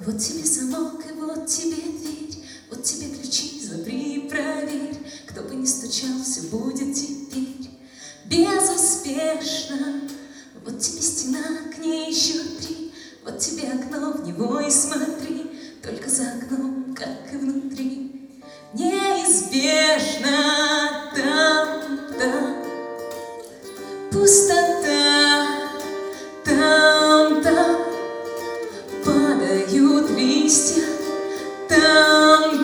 Вот тебе замок, и вот тебе дверь, вот тебе ключи, запри и проверь. Кто бы ни стучал, все будет теперь безуспешно. Вот тебе стена, к ней еще 3, вот тебе окно, в него и смотри. Только за окном, как и внутри, неизбежно там пустота, там падают листья, там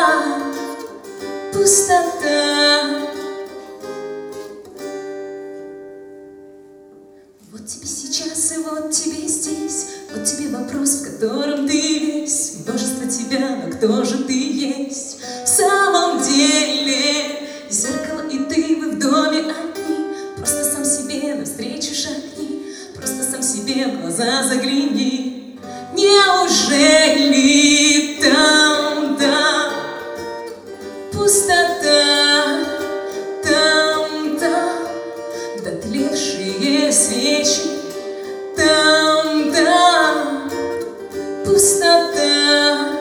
пустота. Вот тебе сейчас и вот тебе здесь, вот тебе вопрос, в котором ты весь. Множество тебя, но кто же ты есть в самом деле? Зеркало и ты, вы в доме одни. Просто сам себе навстречу шагни, просто сам себе в глаза загляни. Неужели там пустота, там дотлевшие свечи, там пустота.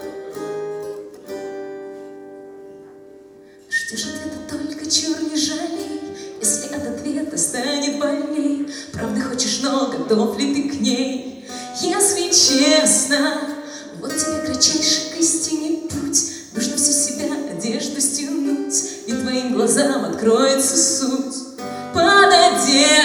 Ждешь ответа, только чур не жалей, если от ответа станет больней. Правды хочешь, но готов ли ты к ней? Если честно, вот тебе кратчайший к истине путь. Нужно всю себя одежду стянуть, и твоим глазам откроется суть под одеждой.